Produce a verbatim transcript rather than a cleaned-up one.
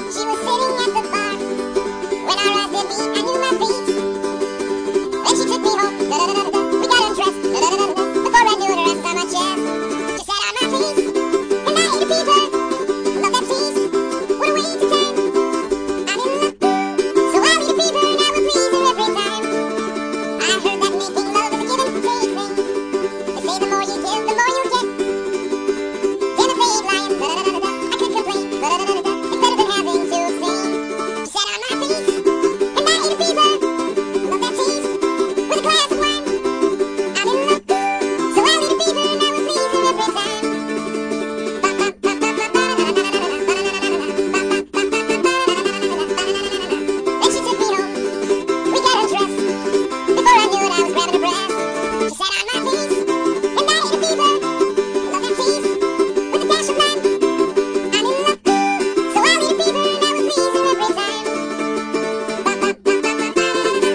She was sitting at the bar when I arrived at me. I knew my feet. Then she took me home. Da-da-da-da-da. We got undressed. Da-da-da-da-da. Before I knew it, I rested on my chest. She said, "I'm my feet," and I ate a peeper. Love that tease. What a way to turn. I'm in love. So I'll eat a peeper and I will please her every time. I heard that making love is a give and take thing. They say the more you give, the more you get. Then a fade lion. Da-da-da-da-da. I could complain. Da-da-da-da-da.